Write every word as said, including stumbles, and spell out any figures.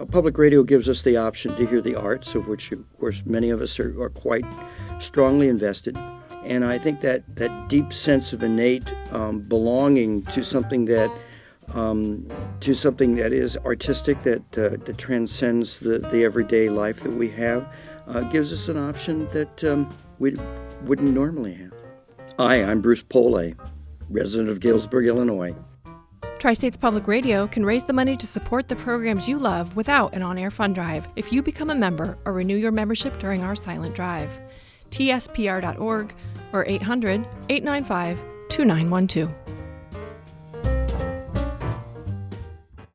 public radio gives us the option to hear the arts, of which, of course, many of us are, are quite strongly invested. And I think that, that deep sense of innate um, belonging to something that um, to something that is artistic, that uh, that transcends the, the everyday life that we have, uh, gives us an option that um, we wouldn't normally have. Hi, I'm Bruce Pole, resident of Galesburg, Illinois. Tri-States Public Radio can raise the money to support the programs you love without an on-air fund drive if you become a member or renew your membership during our silent drive. T S P R dot org or eight hundred, eight nine five, two nine one two.